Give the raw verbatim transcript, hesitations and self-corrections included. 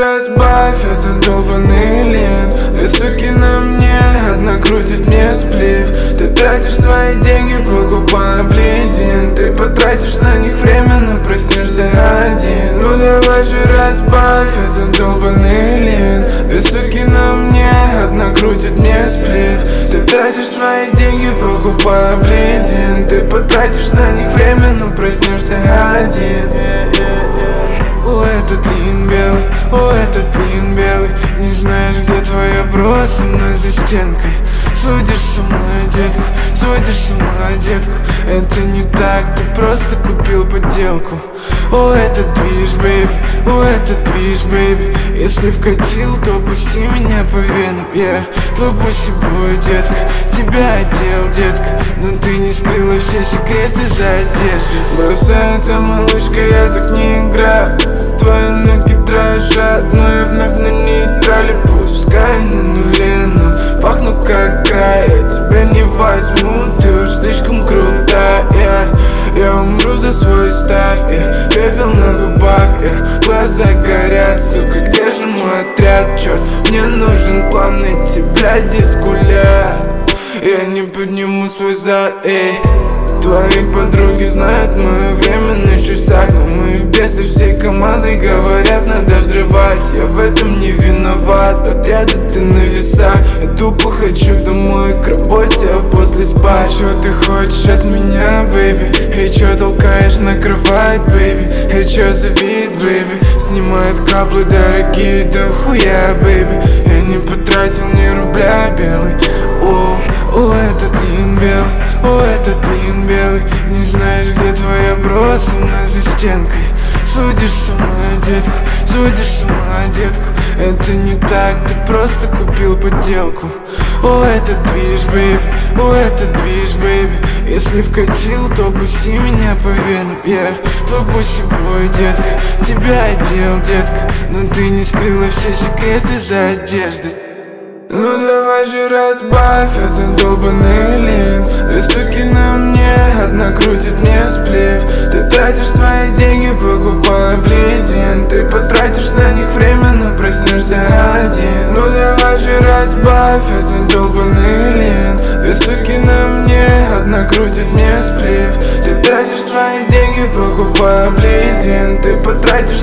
разбавь этот долбанный лен. Две суки на мне, одна крутит мне сплив. Ты тратишь свои деньги, покупая бледин. Ты потратишь на них время, но проснешься один. Ну давай же разбавь этот долбанный лен. Две суки на мне, одна крутит мне сплив. Ты тратишь свои деньги, покупая бледин. Ты потратишь на них время, но проснешься один. О, этот лин белый, о, этот лин белый. Не знаешь, где твоя броса, но за стенкой. Сводишь с ума детку, сводишь с ума детку. Это не так, ты просто купил подделку. О, этот движ, бэйби, о, этот движ, бэйби. Если вкатил, то пусти меня по венам, yeah. Твой пусибой, детка, тебя одел, детка. Но ты не скрыла все секреты за одеждой. Бросай это, малышка, я так не играю. Твои ноги дрожат, но я вновь на нейтрале. Пускай на нуле, но пахну как край. Я тебя не возьму, ты уж слишком крутая, yeah. Я умру за свой став, yeah. Пепел на губах, yeah. Глаза горят, сука, где же мой отряд, черт? Мне нужен план найти, блядь, дискуля. Я не подниму свой зад, эй. Твои подруги знают мое время на часах, но мои бесы всей командой говорят, надо взрывать. Я в этом не виноват, отряда ты на весах. Я тупо хочу домой, к работе, а после спать. Что ты хочешь от меня, бэйби? Эй, чё толкаешь на кровать, бэйби? Эй, чё за вид, бэйби? Снимает каплы дорогие, да хуя, бэйби. Я не потратил ни рубля, белый. О, о, этот лин белый, о, этот лин белый. Не знаешь, где твоя броса, но за стенкой. Сводишь с ума детку, сводишь с ума детку. Это не так, ты просто купил подделку. О, этот движ, бэйби, о, этот движ, бэйби. Если вкатил, то пусти меня по венам, yeah. Твой пусибой, детка, тебя одел, детка. Но ты не скрыла все секреты за одеждой. Ну давай же разбавь этот долбанный лин. Две суки на мне, одна крутит мне сплив. Ты тратишь свои деньги, покупая бледин. Ты потратишь на них время, но проснешься один. Ну давай же разбавь этот долбанный лин. Две суки на мне, одна крутит мне сплив. Ты тратишь свои деньги, покупая бледин. Ты потратишь